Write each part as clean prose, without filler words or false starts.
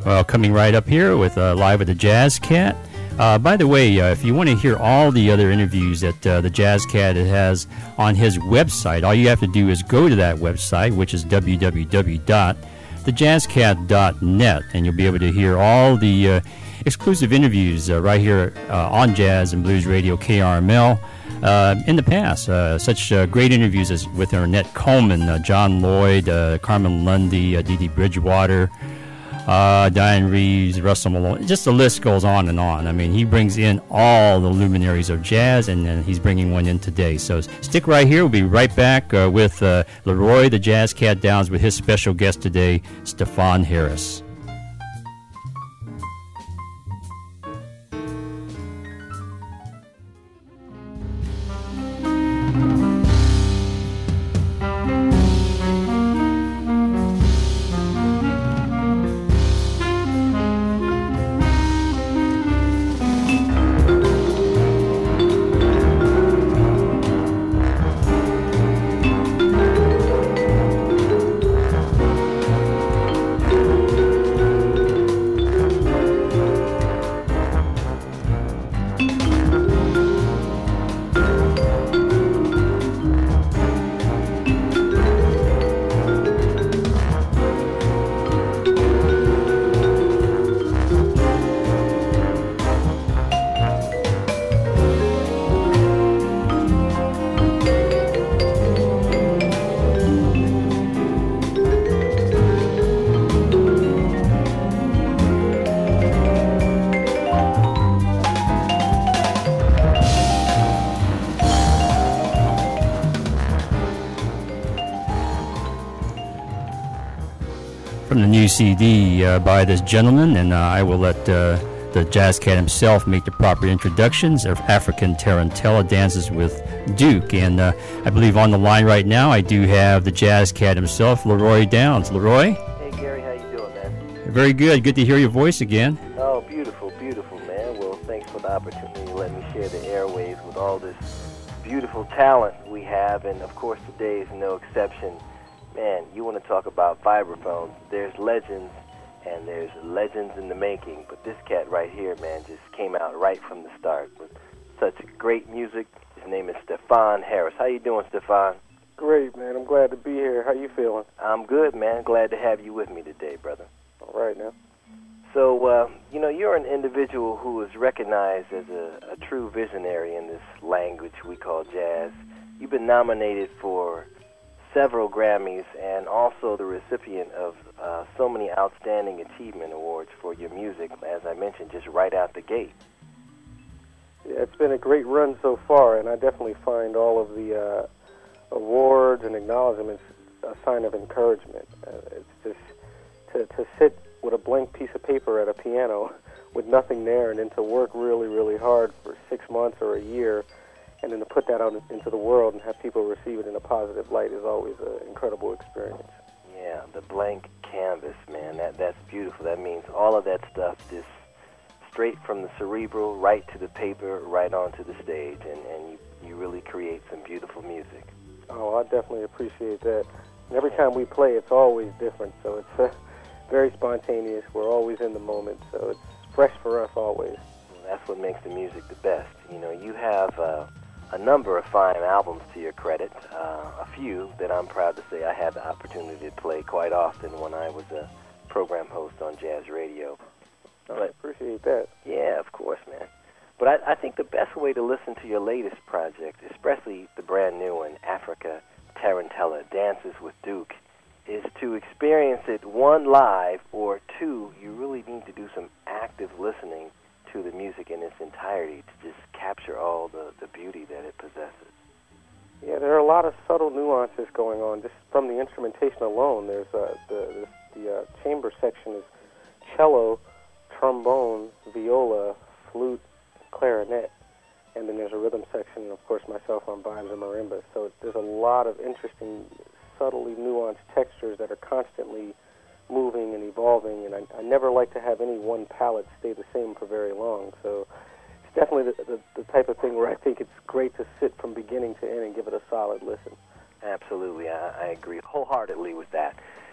Well, coming right up here with Live with the Jazz Cat. By the way, if you want to hear all the other interviews that the Jazz Cat has on his website, all you have to do is go to that website, which is www.thejazzcat.net, and you'll be able to hear all the exclusive interviews right here on Jazz and Blues Radio KRML. In the past, such great interviews as with Ornette Coleman, John Lloyd, Carmen Lundy, Dee Dee Bridgewater, Diane Reeves, Russell Malone, just the list goes on and on. I mean, he brings in all the luminaries of jazz, and then he's bringing one in today. So stick right here. We'll be right back with Leroy, the Jazz Cat Downs, with his special guest today, Stefon Harris. From the new CD by this gentleman, and I will let the Jazz Cat himself make the proper introductions of African Tarantella Dances with Duke. And I believe on the line right now I do have the Jazz Cat himself, Leroy Downs. Leroy? Hey Gary, how you doing, man? Very good. Good to hear your voice again. Oh, beautiful, beautiful, man. Well, thanks for the opportunity to let me share the airwaves with all this beautiful talent we have, and of course today is no exception. Man, you want to talk about vibraphones. There's legends, and there's legends in the making. But this cat right here, man, just came out right from the start with such great music. His name is Stefon Harris. How you doing, Stefon? Great, man. I'm glad to be here. How you feeling? I'm good, man. Glad to have you with me today, brother. All right, now. So, you're an individual who is recognized as a true visionary in this language we call jazz. You've been nominated for several Grammys and also the recipient of so many outstanding achievement awards for your music, as I mentioned, just right out the gate. Yeah, it's been a great run so far, and I definitely find all of the awards and acknowledgments a sign of encouragement. It's just to sit with a blank piece of paper at a piano with nothing there, and then to work really, really hard for 6 months or a year, and then to put that out into the world and have people receive it in a positive light is always an incredible experience. Yeah, the blank canvas, man, that's beautiful. That means all of that stuff just straight from the cerebral, right to the paper, right onto the stage, and you really create some beautiful music. Oh, I definitely appreciate that. And every time we play, it's always different, so it's very spontaneous. We're always in the moment, so it's fresh for us always. Well, that's what makes the music the best. You have a number of fine albums to your credit, a few that I'm proud to say I had the opportunity to play quite often when I was a program host on Jazz Radio. I appreciate that. Yeah, of course, man. But I think the best way to listen to your latest project, especially the brand new one, Africa Tarantella Dances with Duke, is to experience it, one, live, or two, you really need to do some active listening to the music in its entirety to just capture all the beauty that it possesses. Yeah, there are a lot of subtle nuances going on just from the instrumentation alone. There's the chamber section is cello, trombone, viola, flute, clarinet, and then there's a rhythm section, and of course myself on vibes and marimba. So there's a lot of interesting, subtly nuanced textures that are constantly moving and evolving, and I never like to have any one palette stay the same for very long. So it's definitely the type of thing where I think it's great to sit from beginning to end and give it a solid listen. Absolutely, I agree wholeheartedly with that.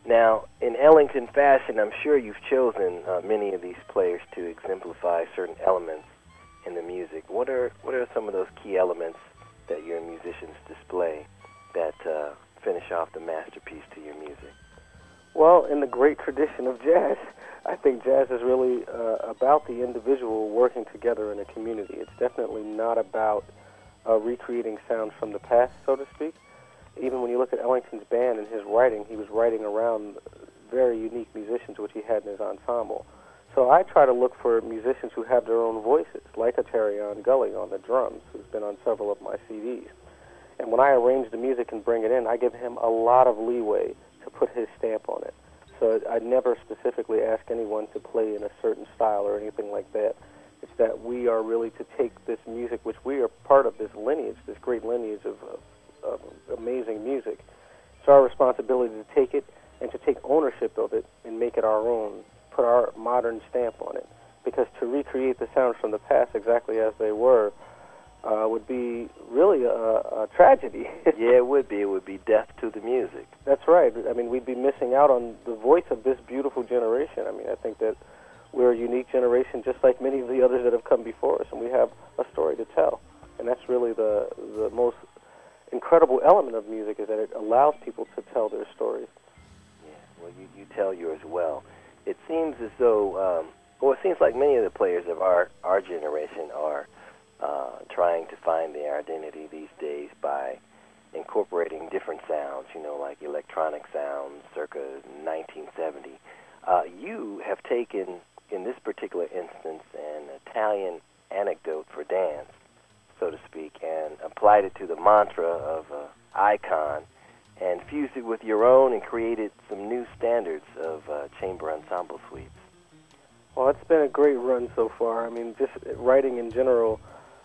Now, in Ellington fashion, I'm sure you've chosen many of these players to exemplify certain elements in the music. What are some of those key elements that your musicians display that finish off the masterpiece to your music? Well, in the great tradition of jazz, I think jazz is really about the individual working together in a community. It's definitely not about recreating sounds from the past, so to speak. Even when you look at Ellington's band and his writing, he was writing around very unique musicians which he had in his ensemble. So I try to look for musicians who have their own voices, like a Terrion Gully on the drums, who's been on several of my CDs. And when I arrange the music and bring it in, I give him a lot of leeway to put his stamp on it. So I never specifically ask anyone to play in a certain style or anything like that. It's that we are really to take this music, which we are part of this lineage, this great lineage of amazing music. It's our responsibility to take it and to take ownership of it and make it our own, put our modern stamp on it. Because to recreate the sounds from the past exactly as they were would be really a tragedy. Yeah, it would be. It would be death to the music. That's right. I mean, we'd be missing out on the voice of this beautiful generation. I mean, I think that we're a unique generation just like many of the others that have come before us, and we have a story to tell. And that's really the most incredible element of music, is that it allows people to tell their stories. Yeah, well, you tell yours well. It seems as though, it seems like many of the players of our generation are trying to find their identity these days by incorporating different sounds, like electronic sounds circa 1970. You have taken, in this particular instance, an Italian anecdote for dance, so to speak, and applied it to the mantra of icon, and fused it with your own and created some new standards of chamber ensemble suites. Well, it's been a great run so far. I mean, just writing in general,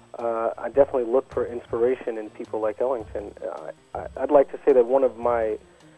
I definitely look for inspiration in people like Ellington. I'd like to say that one of my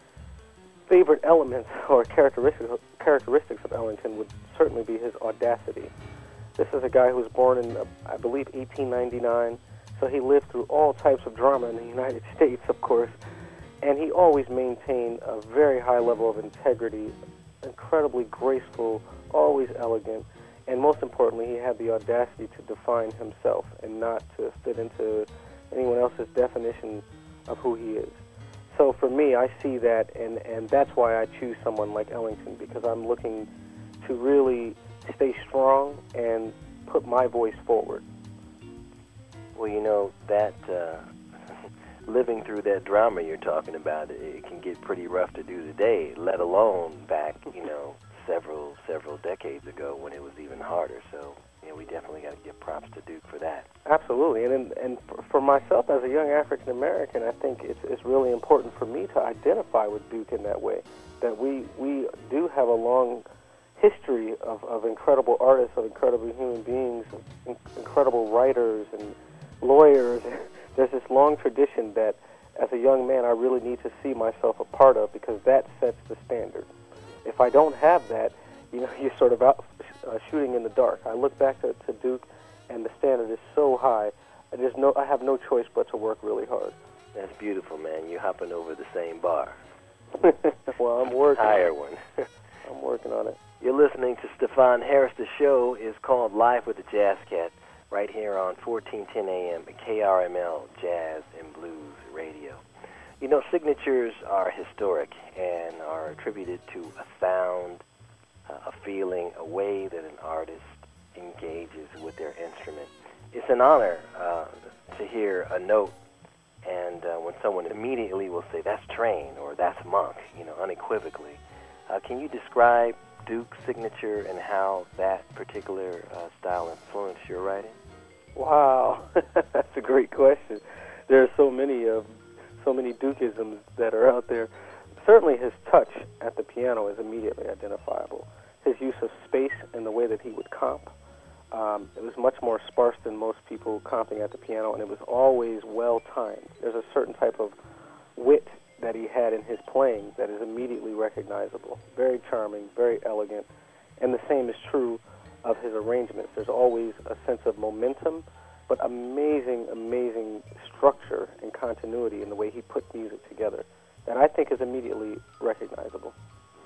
favorite elements or characteristics of Ellington would certainly be his audacity. This is a guy who was born in, I believe, 1899, so he lived through all types of drama in the United States, of course, and he always maintained a very high level of integrity, incredibly graceful, always elegant, and most importantly, he had the audacity to define himself and not to fit into anyone else's definition of who he is. So for me, I see that, and that's why I choose someone like Ellington, because I'm looking to really stay strong and put my voice forward. Well, that living through that drama you're talking about, it can get pretty rough to do today, let alone back, several decades ago when it was even harder. So, we definitely got to give props to Duke for that. Absolutely, and for myself as a young African American, I think it's really important for me to identify with Duke in that way. That we do have a long history of incredible artists, of incredible human beings, of incredible writers and lawyers. There's this long tradition that, as a young man, I really need to see myself a part of, because that sets the standard. If I don't have that, you're sort of out shooting in the dark. I look back to Duke, and the standard is so high. I have no choice but to work really hard. That's beautiful, man. You're hopping over the same bar. Well, I'm working. Higher one. I'm working on it. You're listening to Stefan Harris. The show is called Live with the Jazz Cat, right here on 1410 AM at KRML Jazz and Blues Radio. Signatures are historic and are attributed to a sound, a feeling, a way that an artist engages with their instrument. It's an honor to hear a note, and when someone immediately will say, that's Train or that's Monk, unequivocally. Can you describe Duke's signature and how that particular style influenced your writing? Wow, that's a great question. There are so many Dukeisms that are out there. Certainly his touch at the piano is immediately identifiable. His use of space and the way that he would comp, it was much more sparse than most people comping at the piano, and it was always well-timed. There's a certain type of wit that he had in his playing that is immediately recognizable. Very charming, very elegant, and the same is true of his arrangements. There's always a sense of momentum, but amazing, amazing structure and continuity in the way he put music together that I think is immediately recognizable.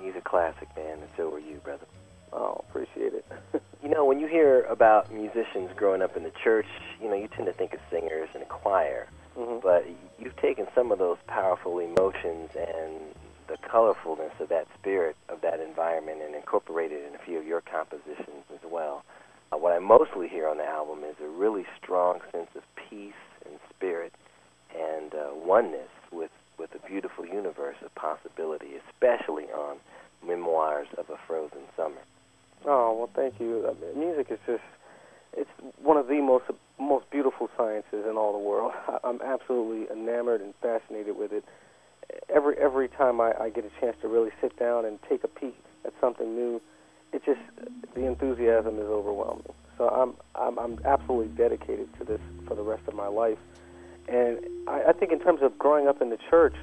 He's a classic, man, and so are you, brother. Oh, appreciate it. You know, when you hear about musicians growing up in the church, you know, you tend to think of singers and a choir. Mm-hmm. But you've taken some of those powerful emotions and the colorfulness of that spirit of that environment and incorporated in a few of your compositions as well. What I mostly hear on the album is a really strong sense of peace and spirit and oneness with a beautiful universe of possibility, especially on Memoirs of a Frozen Summer. Oh, well, thank you. I mean, music is just, it's one of the most beautiful sciences in all the world. I'm absolutely enamored and fascinated with it. Every time I get a chance to really sit down and take a peek at something new, it just, the enthusiasm is overwhelming. So I'm absolutely dedicated to this for the rest of my life. And I think in terms of growing up in the church,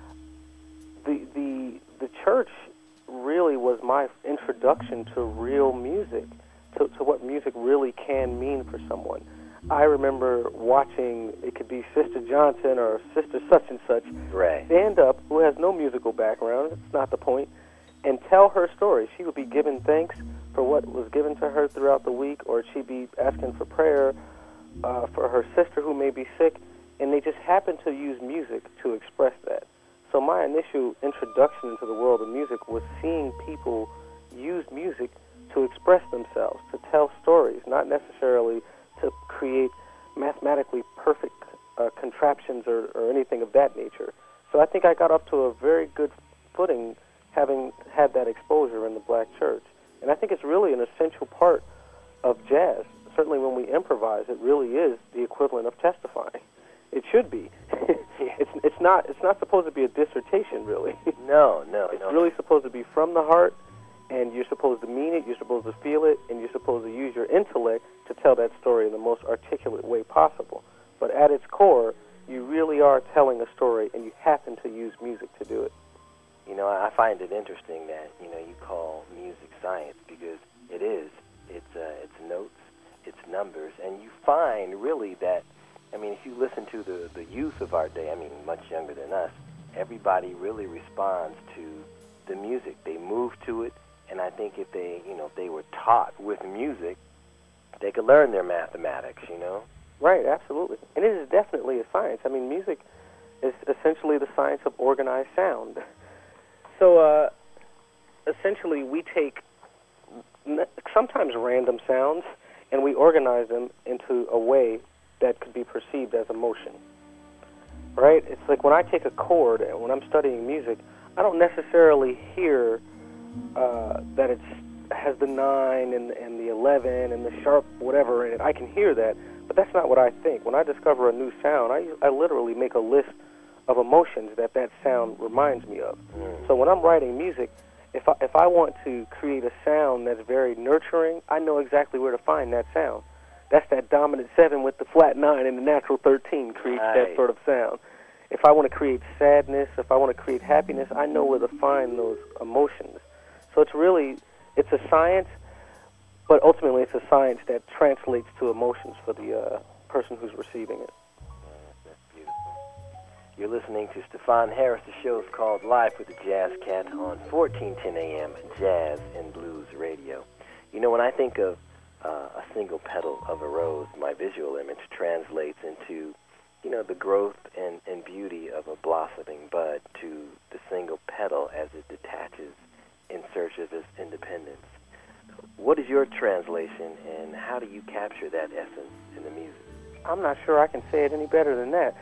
the church really was my introduction to real music, to what music really can mean for someone. I remember watching, it could be Sister Johnson or Sister such and such, Right. stand up, who has no musical background, it's not the point, and tell her story. She would be giving thanks for what was given to her throughout the week, or she'd be asking for prayer for her sister who may be sick, and they just happened to use music to express that. So my initial introduction into the world of music was seeing people use music to express themselves, to tell stories, not necessarily to create mathematically perfect contraptions or anything of that nature. So I think I got up to a very good footing having had that exposure in the black church. And I think it's really an essential part of jazz. Certainly when we improvise, it really is the equivalent of testifying. It should be. It's not supposed to be a dissertation, really. No. It's really supposed to be from the heart, and you're supposed to mean it, you're supposed to feel it, and you're supposed to use your intellect to tell that story in the most articulate way possible. But at its core, you really are telling a story, and you happen to use music to do it. You know, I find it interesting that, you know, you call music science, because it is. It's notes, it's numbers, and you find really that, I mean, if you listen to the youth of our day, I mean, much younger than us, everybody really responds to the music. They move to it, and I think if they were taught with music, they could learn their mathematics, you know? Right, absolutely. And it is definitely a science. I mean, music is essentially the science of organized sound. So, essentially, we take sometimes random sounds, and we organize them into a way that could be perceived as emotion. Right? It's like when I take a chord, and when I'm studying music, I don't necessarily hear that it has the 9 and the 11 and the sharp whatever in it. I can hear that, but that's not what I think. When I discover a new sound, I literally make a list of emotions that sound reminds me of. So when I'm writing music, if I want to create a sound that's very nurturing, I know exactly where to find that sound. That's that dominant 7 with the flat 9 and the natural 13 creates that sort of sound. If I want to create sadness, if I want to create happiness, I know where to find those emotions. So it's a science, but ultimately it's a science that translates to emotions for the person who's receiving it. That's beautiful. You're listening to Stefan Harris. The show is called Live with the Jazz Cat on 1410 AM Jazz and Blues Radio. You know, when I think of a single petal of a rose, my visual image translates into, you know, the growth and beauty of a blossoming bud to the single petal as it detaches in search of its independence. What is your translation, and how do you capture that essence in the music? I'm not sure I can say it any better than that.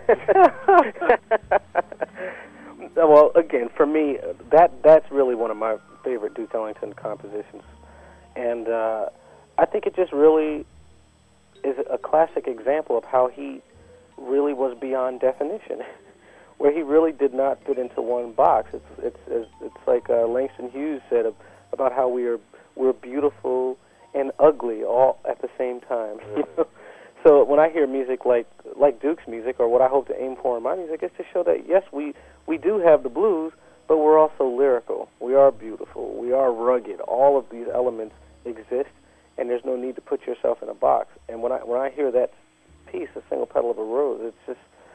Well, again, for me, that's really one of my favorite Duke Ellington compositions. And I think it just really is a classic example of how he really was beyond definition, where he really did not fit into one box. It's like Langston Hughes said about how we're beautiful and ugly all at the same time. You know? So when I hear music like Duke's music, or what I hope to aim for in my music, is to show that, yes, we do have the blues, but we're also lyrical. We are beautiful. We are rugged. All of these elements exist, and there's no need to put yourself in a box. And when I hear that piece, A Single Petal of a Rose,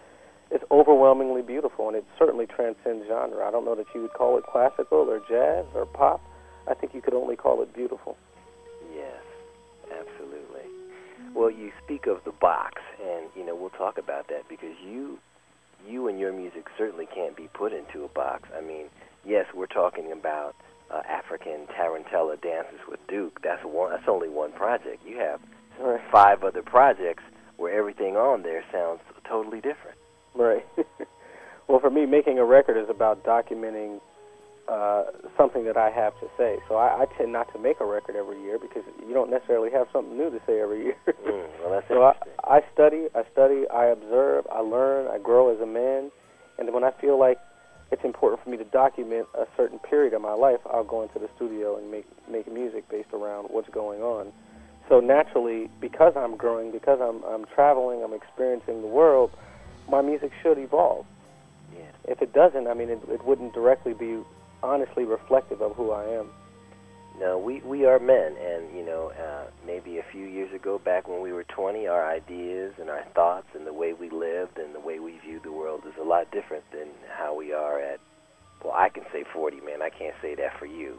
it's overwhelmingly beautiful, and it certainly transcends genre. I don't know that you would call it classical or jazz or pop. I think you could only call it beautiful. Yes, absolutely. Well, you speak of the box, and we'll talk about that because you and your music certainly can't be put into a box. I mean, yes, we're talking about African Tarantella Dances with Duke. That's only one project. You have 5 other projects where everything on there sounds totally different. Right. Well, for me, making a record is about documenting something that I have to say. So I tend not to make a record every year because you don't necessarily have something new to say every year. Well, that's so interesting. I study, I observe, I learn, I grow as a man, and when I feel like it's important for me to document a certain period of my life, I'll go into the studio and make music based around what's going on. So naturally, because I'm growing, because I'm traveling, I'm experiencing the world, my music should evolve. Yeah. If it doesn't, I mean, it wouldn't directly be honestly reflective of who I am. No, we are men, and maybe a few years ago, back when we were 20, our ideas and our thoughts and the way we lived and the way we viewed the world is a lot different than how we are at. Well, I can say 40, man. I can't say that for you.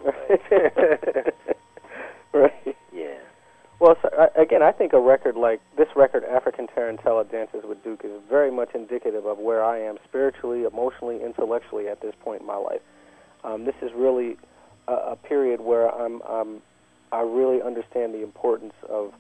But Right. yeah. Well, so, again, I think a record like this record, African Tarantella Dances with Duke, is very much indicative of where I am spiritually, emotionally, intellectually at this point in my life. This is really a period where I really understand the importance of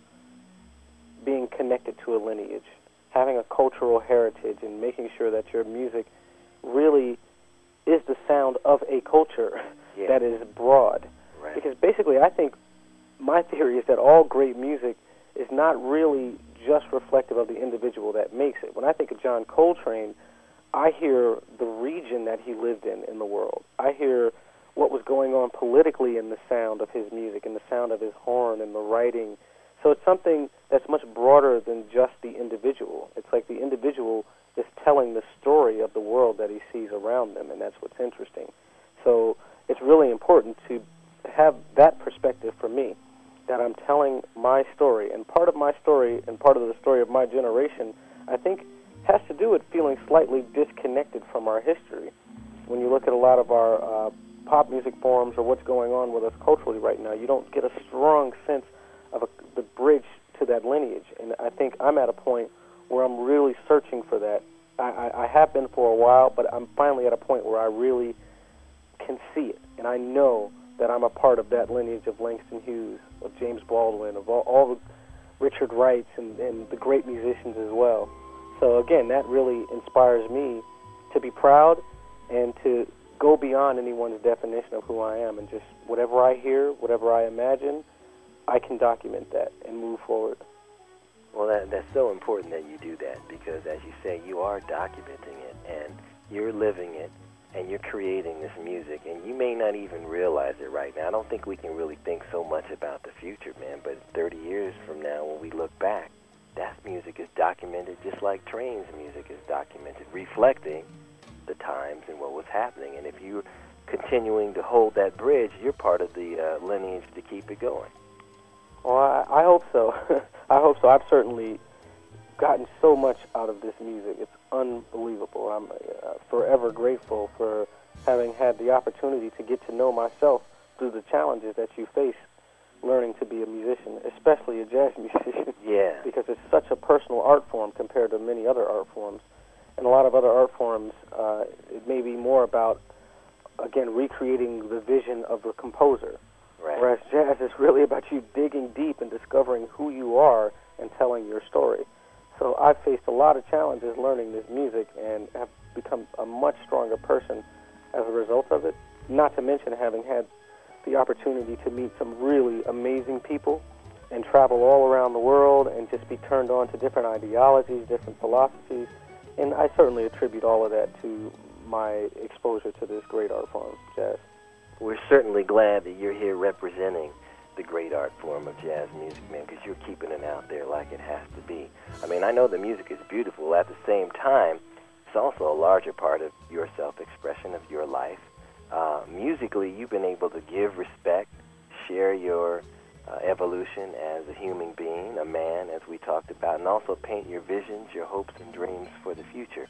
being connected to a lineage, having a cultural heritage, and making sure that your music really is the sound of a culture that is broad. Right. Because basically, I think my theory is that all great music is not really just reflective of the individual that makes it. When I think of John Coltrane, I hear the region that he lived in the world. I hear what was going on politically in the sound of his music, and the sound of his horn and the writing. So it's something that's much broader than just the individual. It's like the individual is telling the story of the world that he sees around them, and that's what's interesting. So it's really important to have that perspective for me, that I'm telling my story. And part of my story and part of the story of my generation, I think, has to do with feeling slightly disconnected from our history. When you look at a lot of our pop music forums or what's going on with us culturally right now, you don't get a strong sense of the bridge to that lineage. And I think I'm at a point where I'm really searching for that. I have been for a while, but I'm finally at a point where I really can see it. And I know that I'm a part of that lineage of Langston Hughes, of James Baldwin, of all the Richard Wrights and the great musicians as well. So again, that really inspires me to be proud and to go beyond anyone's definition of who I am, and just whatever I hear, whatever I imagine, I can document that and move forward. Well, that's so important that you do that because, as you say, you are documenting it and you're living it and you're creating this music, and you may not even realize it right now. I don't think we can really think so much about the future, man, but 30 years from now when we look back, that music is documented just like Train's music is documented, reflecting the times and what was happening. And if you're continuing to hold that bridge, you're part of the lineage to keep it going. Well, I hope so. I hope so. I've certainly gotten so much out of this music. It's unbelievable. I'm forever grateful for having had the opportunity to get to know myself through the challenges that you face learning to be a musician, especially a jazz musician. Yeah. Because it's such a personal art form compared to many other art forms. And a lot of other art forms, it may be more about, again, recreating the vision of the composer. Right. Whereas jazz is really about you digging deep and discovering who you are and telling your story. So I've faced a lot of challenges learning this music and have become a much stronger person as a result of it, not to mention having had the opportunity to meet some really amazing people and travel all around the world and just be turned on to different ideologies, different philosophies. And I certainly attribute all of that to my exposure to this great art form, jazz. We're certainly glad that you're here representing the great art form of jazz music, man, because you're keeping it out there like it has to be. I mean, I know the music is beautiful. At the same time, it's also a larger part of your self-expression, of your life. Musically, you've been able to give respect, share your evolution as a human being, a man, as we talked about, and also paint your visions, your hopes and dreams for the future.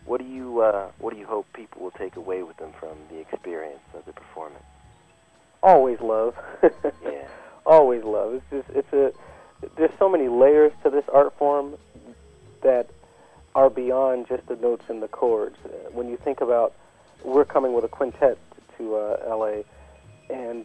What do you hope people will take away with them from the experience of the performance? Always love. Yeah. Always love. There's so many layers to this art form that are beyond just the notes and the chords. When you think about, we're coming with a quintet to L.A., and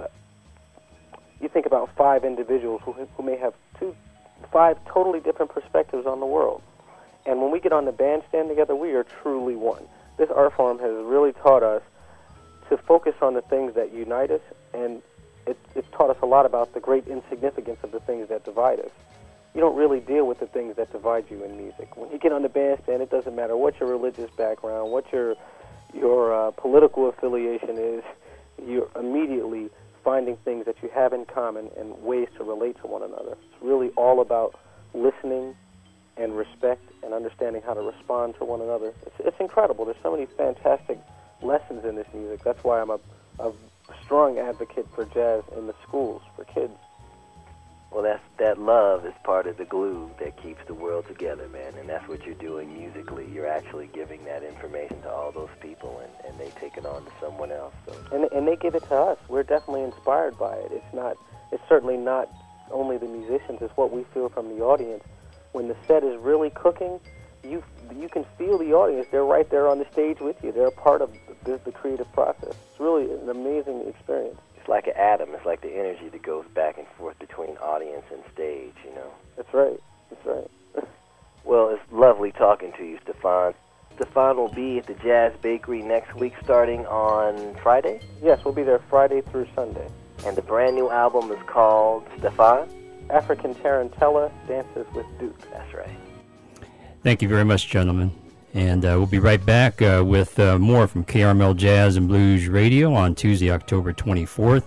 you think about 5 individuals who may have 5 totally different perspectives on the world. And when we get on the bandstand together, we are truly one. This art form has really taught us to focus on the things that unite us, and it's taught us a lot about the great insignificance of the things that divide us. You don't really deal with the things that divide you in music. When you get on the bandstand, it doesn't matter what your religious background, what your political affiliation is, you're immediately finding things that you have in common and ways to relate to one another. It's really all about listening and respect and understanding how to respond to one another. It's incredible. There's so many fantastic lessons in this music. That's why I'm a strong advocate for jazz in the schools for kids. Well, that love is part of the glue that keeps the world together, man, and that's what you're doing musically. You're actually giving that information to all those people, and they take it on to someone else. So. And they give it to us. We're definitely inspired by it. It's certainly not only the musicians, it's what we feel from the audience. When the set is really cooking, you can feel the audience. They're right there on the stage with you. They're a part of the creative process. It's really an amazing experience. It's like an atom. It's like the energy that goes back and forth between audience and stage, you know. That's right. That's right. Well, it's lovely talking to you, Stefan. Stefan will be at the Jazz Bakery next week starting on Friday? Yes, we'll be there Friday through Sunday. And the brand new album is called Stefan? African Tarantella Dances with Duke. That's right. Thank you very much, gentlemen. And we'll be right back with more from KRML Jazz and Blues Radio on Tuesday, October 24th,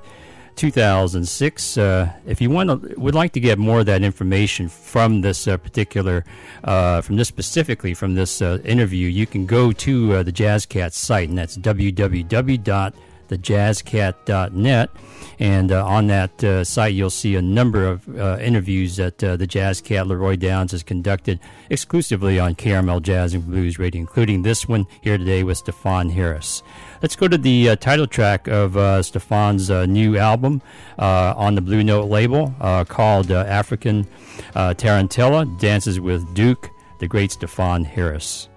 2006. If you would like to get more of that information from this specifically from this interview, you can go to the JazzCat site, and that's www.thejazzcat.net. And on that site, you'll see a number of interviews that the Jazz Cat Leroy Downs has conducted exclusively on KRML Jazz and Blues Radio, including this one here today with Stefan Harris. Let's go to the title track of Stefan's new album on the Blue Note label called African Tarantella Dances with Duke, the great Stefan Harris.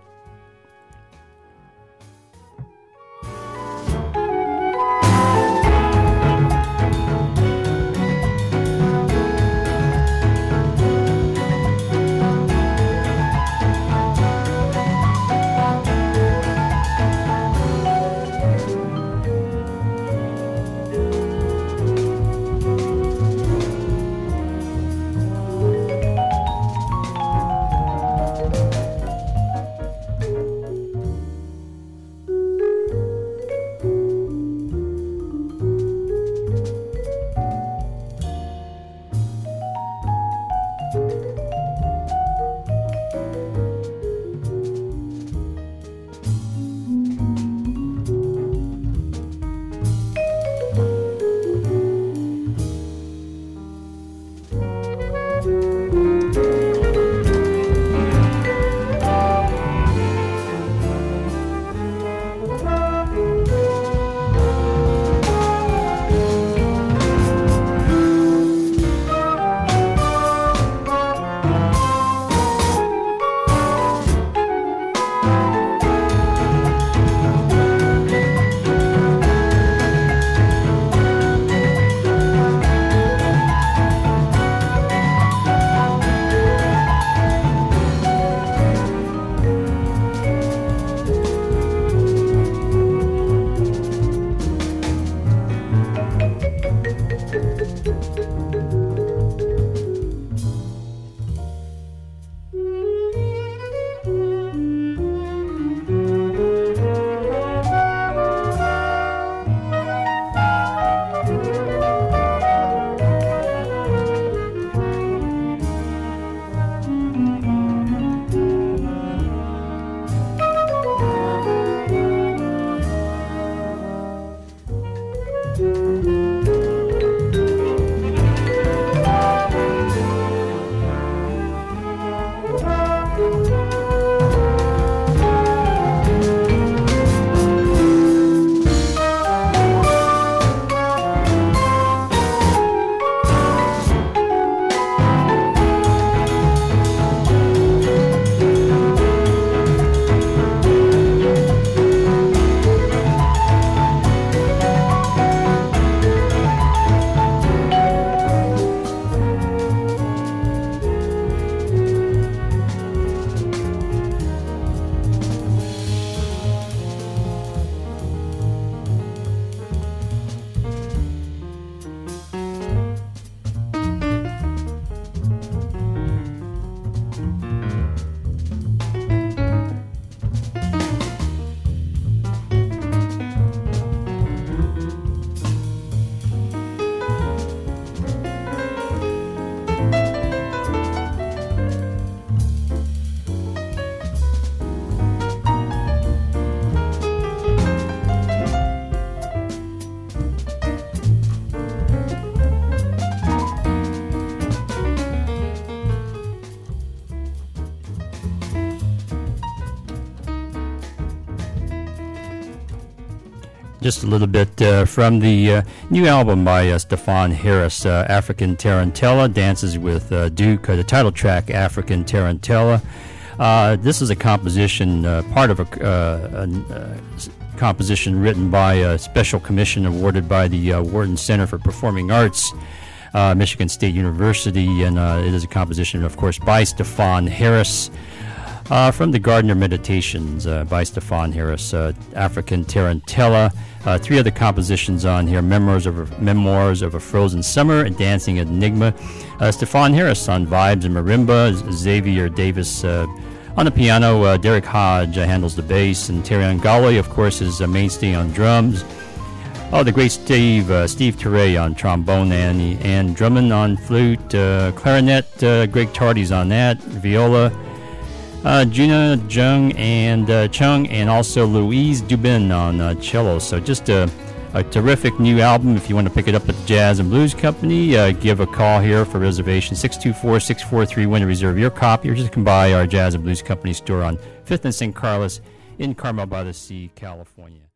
Just a little bit from the new album by Stefan Harris, African Tarantella, Dances with Duke, the title track, African Tarantella. This is a composition, part of a composition written by a special commission awarded by the Wharton Center for Performing Arts, Michigan State University, and it is a composition, of course, by Stefan Harris. From the Gardner Meditations by Stefan Harris, African Tarantella. 3 other compositions on here: Memoirs of a Frozen Summer and Dancing Enigma. Stefan Harris on vibes and marimba. Xavier Davis on the piano. Derek Hodge handles the bass, and Terry Angali, of course, is a mainstay on drums. Oh, the great Steve Teray on trombone, and Drummond on flute, clarinet. Greg Tardy's on that, viola. Gina Chung and also Louise Dubin on cello. So just a terrific new album. If you want to pick it up at the Jazz and Blues Company, give a call here for reservation, 624-6431 to reserve your copy, or just come by our Jazz and Blues Company store on 5th and St. Carlos in Carmel by the Sea, California.